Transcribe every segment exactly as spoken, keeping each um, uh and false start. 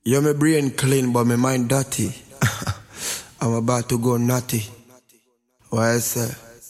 Yeah, my brain clean, but my mind dirty. I'm about to go nutty. What I say?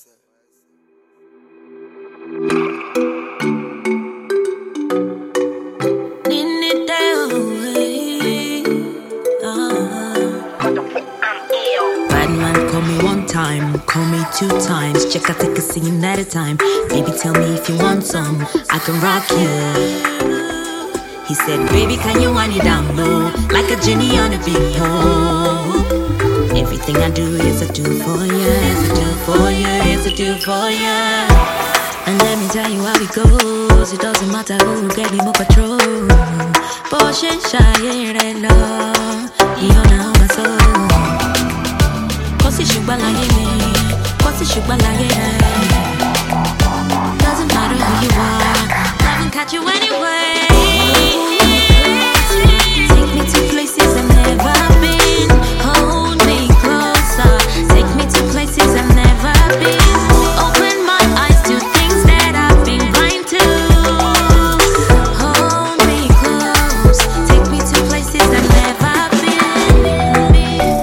Bad man, call me one time, call me two times. Check, I take a scene at a time. Baby, tell me if you want some, I can rock you. He said, baby, can you wind it down low, like a genie on a big pole. Everything I do is a do for you, is a do for you, is a do for you. And let me tell you how it goes. It doesn't matter who get him more control. Portion shy, love, you know my soul. Cause it's sugar like me, cause it's sugar like doesn't matter who you are, love and catch you anyway. Take me to places I've never been. Hold me closer. Take me to places I've never been. Open my eyes to things that I've been blind to. Hold me close. Take me to places I've never been.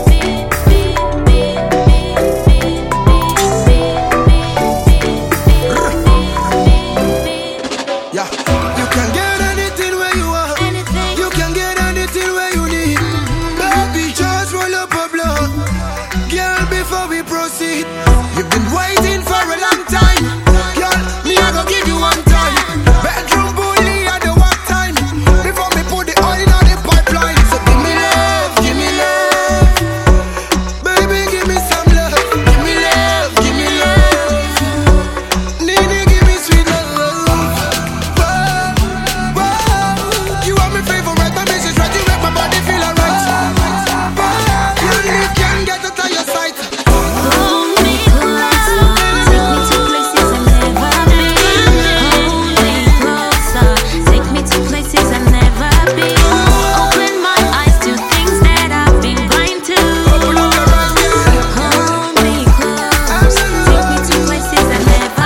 Yeah, you can get anything where you are. You can get anything where you need. Baby, just roll up a blunt, girl, before we proceed. You've been waiting for a long time, girl. Me I go give you one time. Bedroom bully at the work time. Before me put the oil on the pipeline. So give me love, give me love, baby, give me some love. Give me love, give me love. Nene, give me sweet love. Whoa, whoa. You are my favorite, my message right. You make my body feel alright. Whoa, you only can get out of your sight. Hold me closer. Take me to places I've never been. Hold me closer. Take me to places I've never been. Open my eyes to things that I've been blind to. Open up your eyes, girl. Hold me close. Take me to places I've never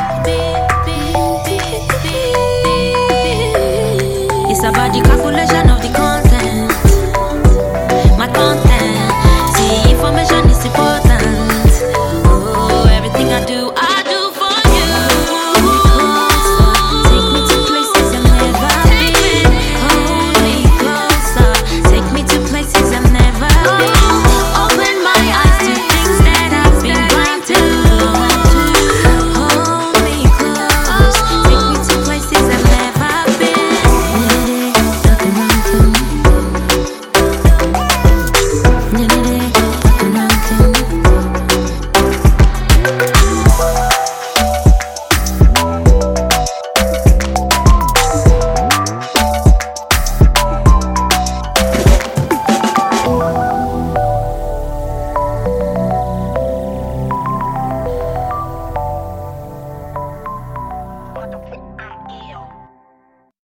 been. It's about the calculation